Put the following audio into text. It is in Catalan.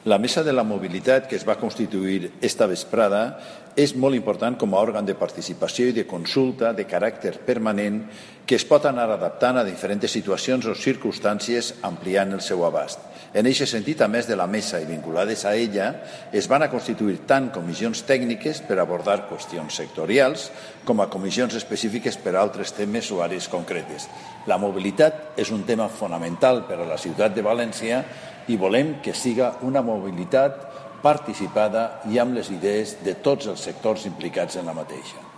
La Mesa de la Mobilitat, que es va constituir esta vesprada, és molt important com a òrgan de participació i de consulta de caràcter permanent que es pot anar adaptant a diferents situacions o circumstàncies ampliant el seu abast. En aquest sentit, a més de la mesa i vinculades a ella, es van a constituir tant comissions tècniques per abordar qüestions sectorials com a comissions específiques per a altres temes o àrees concretes. La mobilitat és un tema fonamental per a la ciutat de València i volem que siga una mobilitat participada i amb les idees de tots els sectors implicats en la mateixa.